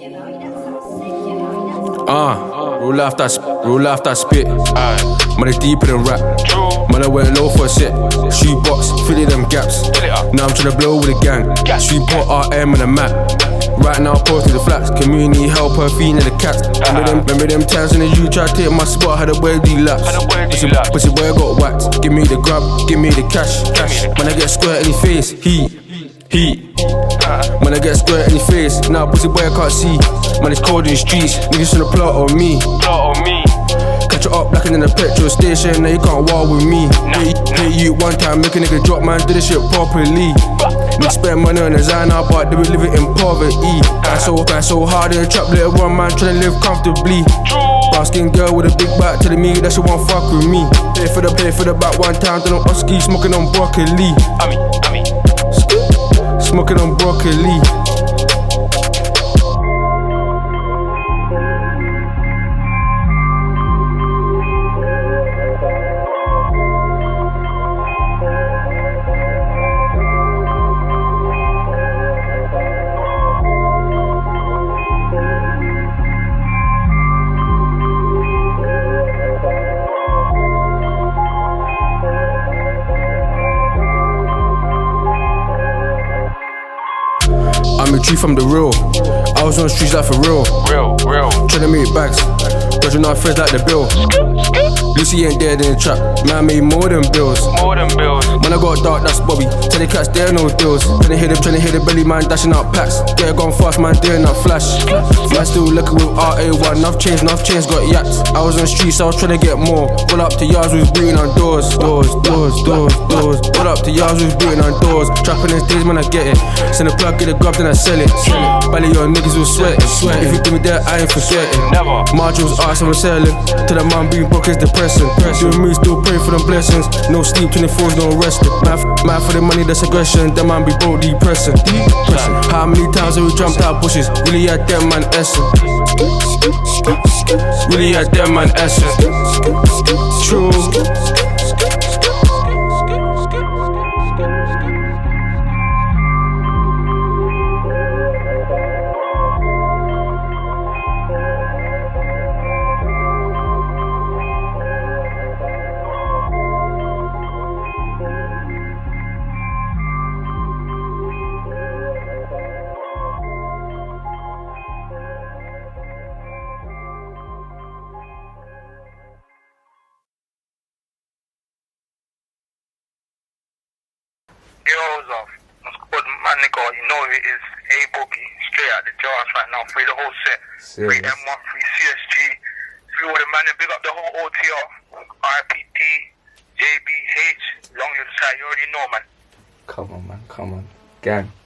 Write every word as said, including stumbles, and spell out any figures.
Uh, real life that, real life that spit. Money deeper than rap. Man, I went low for a set. Shoebox, fill it them gaps. Now I'm tryna blow with a gang. Street put R M on the map. Right now posting the flats. Community help her feeding the cats. Remember them, remember them times when the you tried to take my spot. Had a boy do laps. Pussy boy got whacked. Give me the grub, give me the cash. Man, I get squirt in his face. Heat, heat. Man, I get squirt in his face. Now pussy boy I can't see. Man, it's cold in the streets. Niggas tryna plot on me. Plot on me. Catch it up blacker than a petrol station. Now you can't war with me. Hit, hit you one time, make a nigga drop, man. Do this shit properly. Need to spend money on designer, but they be living in poverty. Grind so, grind so hard in the trap, little one man tryna live comfortably. Brown skin girl with a big back telling me that she won't fuck with me. Pay for the, pay for the back one time, then I'm Oski smoking on broccoli. I mean, I mean, smoking on broccoli. I'm a tree from the real. I was on the streets like for real. Real, real. Tryna make bags. Dodging our friends like the bill. Lucy ain't dead in the trap. Man made more than bills. More than bills. Man, I got dark, that's Bobby. Tell the cats there no deals. Tryna hit them, tryna hit the belly man dashing out packs. Get gone fast, man doing that flash. Man still looking with R A one. Enough chains, enough chains got yachts. I was on the streets, I was tryna get more. Pull up to yards, we was beating on doors. Doors, doors, doors, doors. Pull up to yards, we was beating on doors. Trapping in days, man, I get it. Send a plug, get a grub, then I sell it. Belly on niggas will sweat. If you give me that, I ain't forgetting. Never. Marginals ask, I'm selling. Till the man being broke is depressing. Doing me, still praying for them blessings. No sleep, twenty-fours, no resting. Man, man for the money, that's aggression. That man be broke, depressing. Depressing. How many times have we jumped out bushes? Really had that man essence. Really had that man essence. True. Girls off. What's called man nigga, you know who it is. A Boogie, straight out the jars right now. Free the whole set. Free M one, free C S G. Free all the man and big up the whole O T R. R P T, J B H, long live the side, you already know man. Come on man, come on. Gang.